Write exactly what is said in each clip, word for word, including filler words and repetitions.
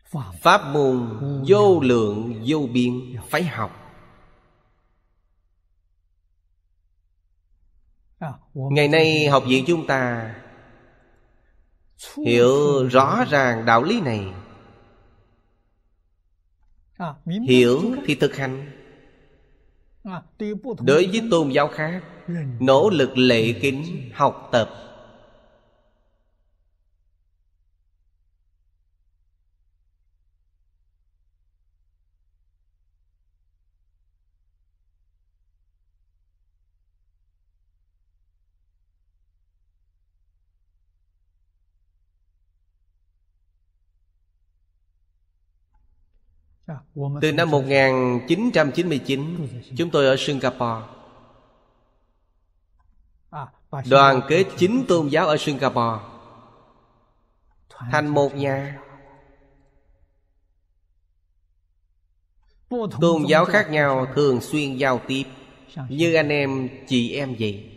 Pháp môn vô lượng vô biên, phải học. Ngày nay học viện chúng ta hiểu rõ ràng đạo lý này, hiểu thì thực hành. Đối với tôn giáo khác, nỗ lực lễ kính học tập. Từ năm một nghìn chín trăm chín mươi chín, chúng tôi ở Singapore đoàn kết chín tôn giáo ở Singapore thành một nhà. Tôn giáo khác nhau thường xuyên giao tiếp như anh em chị em vậy,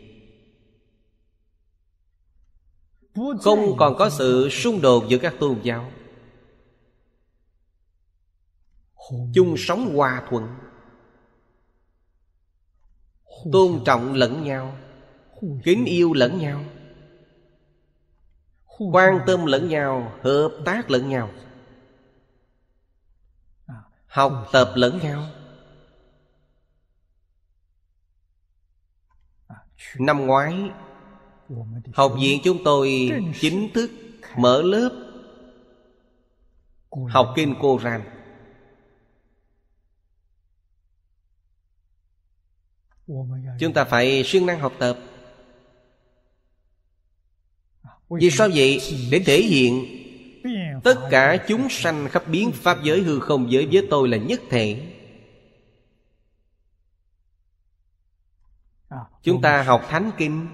không còn có sự xung đột giữa các tôn giáo, chung sống hòa thuận, tôn trọng lẫn nhau, kính yêu lẫn nhau, quan tâm lẫn nhau, hợp tác lẫn nhau, học tập lẫn nhau. Năm ngoái, học viện chúng tôi chính thức mở lớp học kinh Koran. Chúng ta phải siêng năng học tập. Vì sao vậy? Để thể hiện tất cả chúng sanh khắp biến pháp giới hư không giới với tôi là nhất thể. Chúng ta học Thánh Kinh.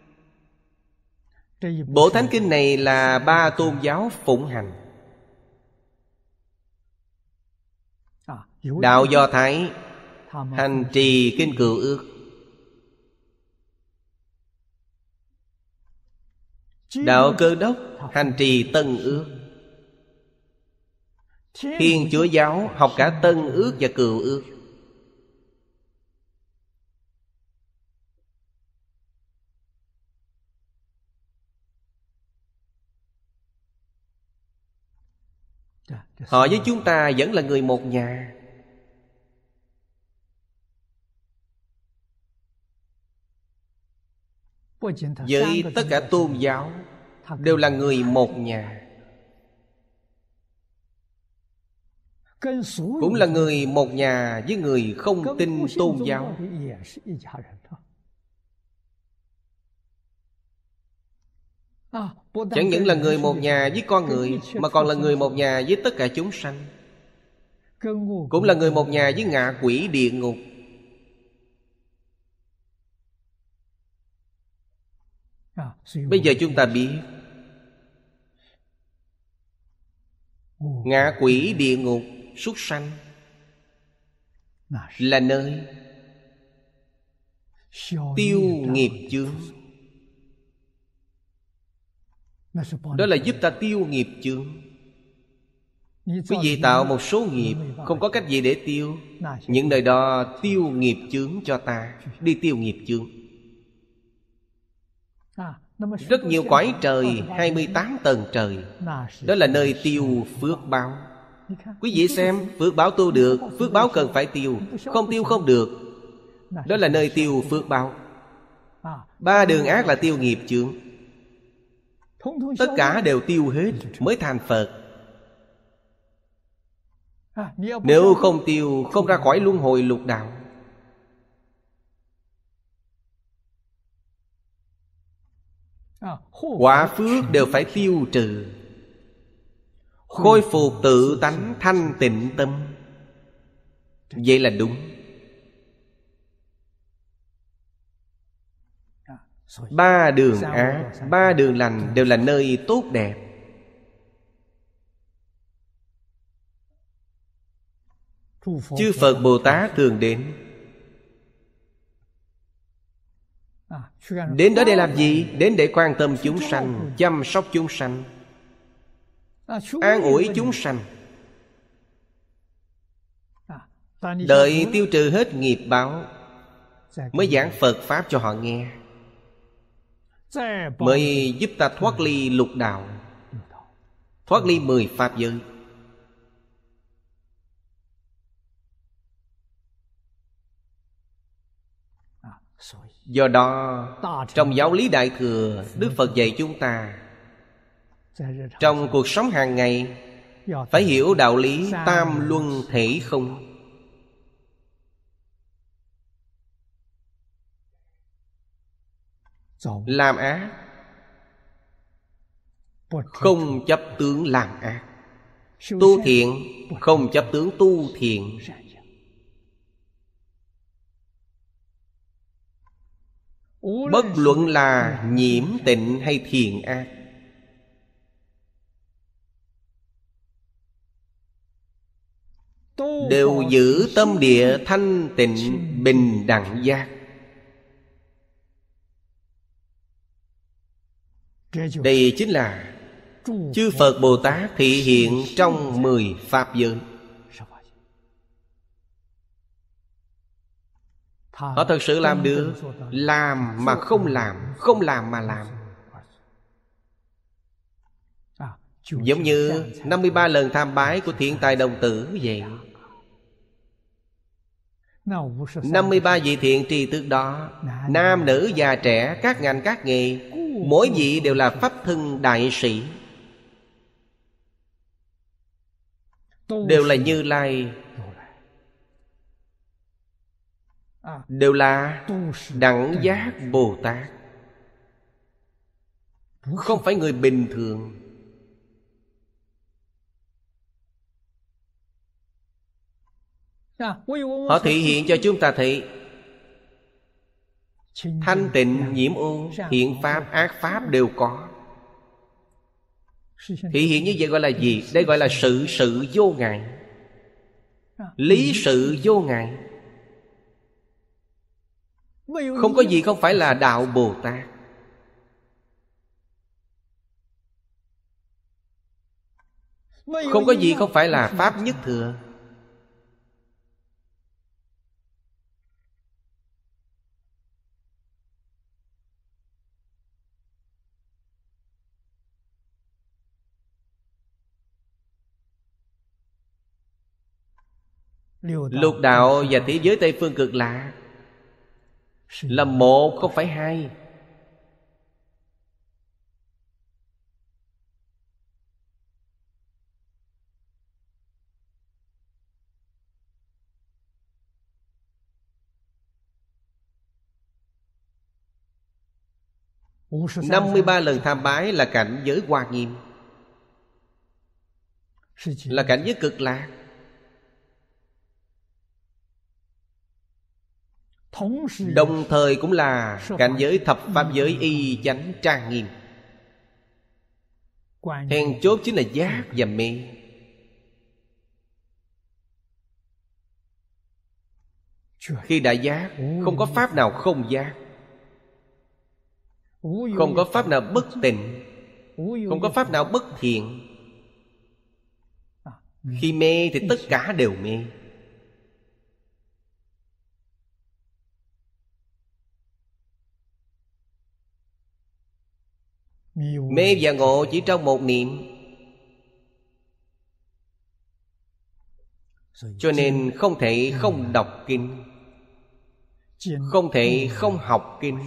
Bộ Thánh Kinh này là ba tôn giáo phụng hành. Đạo Do Thái hành trì kinh Cựu Ước, đạo Cơ Đốc hành trì Tân Ước, Thiên Chúa giáo học cả Tân Ước và Cựu Ước. Họ với chúng ta vẫn là người một nhà. Với tất cả tôn giáo đều là người một nhà, cũng là người một nhà với người không tin tôn giáo. Chẳng những là người một nhà với con người, mà còn là người một nhà với tất cả chúng sanh, cũng là người một nhà với ngạ quỷ địa ngục. Bây giờ chúng ta biết ngạ quỷ địa ngục súc sanh là nơi tiêu nghiệp chướng. Đó là giúp ta tiêu nghiệp chướng. Quý vị tạo một số nghiệp, không có cách gì để tiêu. Những nơi đó tiêu nghiệp chướng cho ta, đi tiêu nghiệp chướng. Rất nhiều cõi trời, hai mươi tám tầng trời, đó là nơi tiêu phước báo. Quý vị xem, phước báo tu được, phước báo cần phải tiêu, không tiêu không được. Đó là nơi tiêu phước báo. Ba đường ác là tiêu nghiệp chướng. Tất cả đều tiêu hết mới thành Phật. Nếu không tiêu, không ra khỏi luân hồi lục đạo. Quả phước đều phải tiêu trừ, khôi phục tự tánh thanh tịnh tâm. Vậy là đúng. Ba đường ác, ba đường lành đều là nơi tốt đẹp. Chư Phật Bồ Tát thường đến. Đến đó để làm gì? Đến để quan tâm chúng sanh, chăm sóc chúng sanh, an ủi chúng sanh. Đợi tiêu trừ hết nghiệp báo mới giảng Phật Pháp cho họ nghe, mới giúp ta thoát ly lục đạo, thoát ly mười pháp giới. Do đó trong giáo lý Đại Thừa, Đức Phật dạy chúng ta trong cuộc sống hàng ngày phải hiểu đạo lý tam luân thể không. Làm ác không chấp tướng làm ác, tu thiện không chấp tướng tu thiện. Bất luận là nhiễm tịnh hay thiện ác, đều giữ tâm địa thanh tịnh bình đẳng giác. Đây chính là chư Phật Bồ Tát thị hiện trong mười pháp giới. Họ thật sự làm được. Làm mà không làm, không làm mà làm. Giống như năm mươi ba lần tham bái của Thiện Tài Đồng Tử vậy. năm mươi ba vị thiện tri thức đó, nam nữ già trẻ, các ngành các nghề, mỗi vị đều là pháp thân đại sĩ, đều là Như Lai, đều là đẳng giác Bồ Tát, không phải người bình thường. Họ thể hiện cho chúng ta thấy thanh tịnh nhiễm ô, thiện pháp ác pháp đều có. Thể hiện như vậy gọi là gì? Đây gọi là sự sự vô ngại, lý sự vô ngại. Không có gì không phải là đạo Bồ Tát. Không có gì không phải là pháp nhất thừa. Lục đạo và thế giới Tây Phương Cực Lạc là một, không phải hai. năm mươi ba lần tham bái là cảnh giới Hoa Nghiêm, là cảnh giới Cực Lạc. Đồng thời cũng là cảnh giới thập pháp giới y chánh trang nghiêm. Then chốt chính là giác và mê. Khi đã giác, không có pháp nào không giác, không có pháp nào bất tịnh, không có pháp nào bất thiện. Khi mê thì tất cả đều mê. Mê và ngộ chỉ trong một niệm. Cho nên không thể không đọc kinh, không thể không học kinh.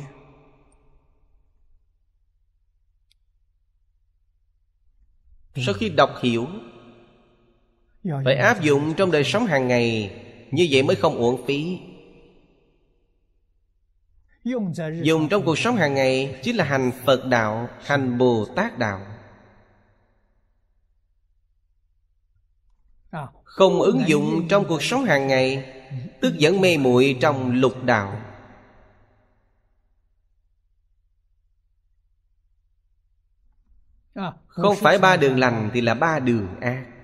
Sau khi đọc hiểu, phải áp dụng trong đời sống hàng ngày, như vậy mới không uổng phí. Dùng trong cuộc sống hàng ngày chính là hành Phật đạo, hành Bồ Tát đạo. Không ứng dụng trong cuộc sống hàng ngày, tức vẫn mê muội trong lục đạo. Không phải ba đường lành thì là ba đường ác.